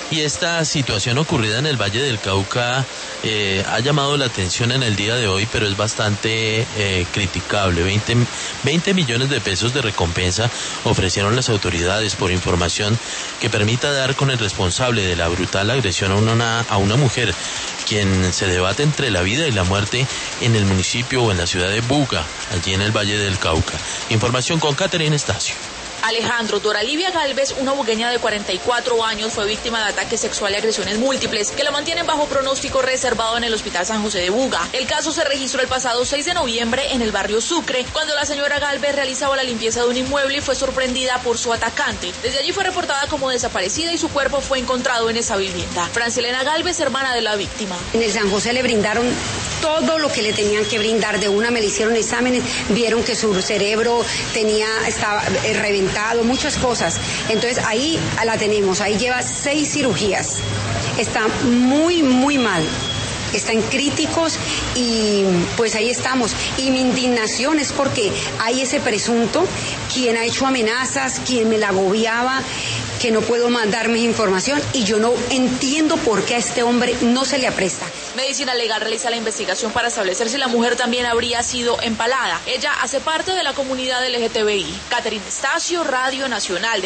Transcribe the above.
Y esta situación ocurrida en el Valle del Cauca ha llamado la atención en el día de hoy, pero es bastante criticable. 20 millones de pesos de recompensa ofrecieron las autoridades por información que permita dar con el responsable de la brutal agresión a una mujer, quien se debate entre la vida y la muerte en el municipio o en la ciudad de Buga, allí en el Valle del Cauca. Información con Catherine Estacio. Alejandro, Dora Livia Galvez, una bugueña de 44 años, fue víctima de ataques sexuales y agresiones múltiples que la mantienen bajo pronóstico reservado en el Hospital San José de Buga. El caso se registró el pasado 6 de noviembre en el barrio Sucre, cuando la señora Galvez realizaba la limpieza de un inmueble y fue sorprendida por su atacante. Desde allí fue reportada como desaparecida y su cuerpo fue encontrado en esa vivienda. Francilena Galvez, hermana de la víctima. En el San José le brindaron todo lo que le tenían que brindar. De una me le hicieron exámenes, vieron que su cerebro estaba reventado, muchas cosas. Entonces ahí la tenemos, ahí lleva 6 cirugías. Está muy, muy mal. Está en críticos y pues ahí estamos. Y mi indignación es porque hay ese presunto, quien ha hecho amenazas, quien me la agobiaba, que no puedo mandarme información y yo no entiendo por qué a este hombre no se le apresta. Medicina Legal realiza la investigación para establecer si la mujer también habría sido empalada. Ella hace parte de la comunidad LGTBI. Catherine Estacio, Radio Nacional.